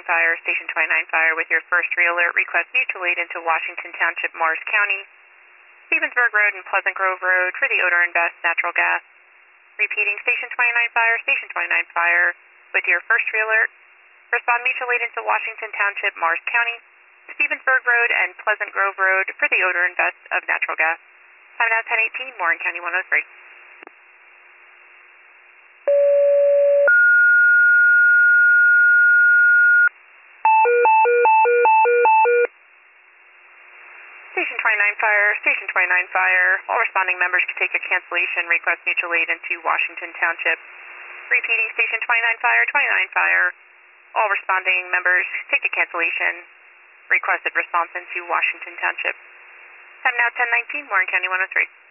Fire, Station 29 Fire with your first re-alert request mutual aid into Washington Township, Morris County, Stevensburg Road and Pleasant Grove Road for the Odor and Best Natural Gas. Repeating, Station 29 Fire, Station 29 Fire with your first re-alert. Respond mutual aid into Washington Township, Morris County, Stevensburg Road and Pleasant Grove Road for the Odor and Best of Natural Gas. Time now 10:18, Warren County 103. Station 29 Fire, Station 29 Fire. All responding members can take a cancellation request mutual aid into Washington Township. Repeating, Station 29 Fire, 29 Fire. All responding members take a cancellation requested response into Washington Township. Time now 10:19, Warren County 103.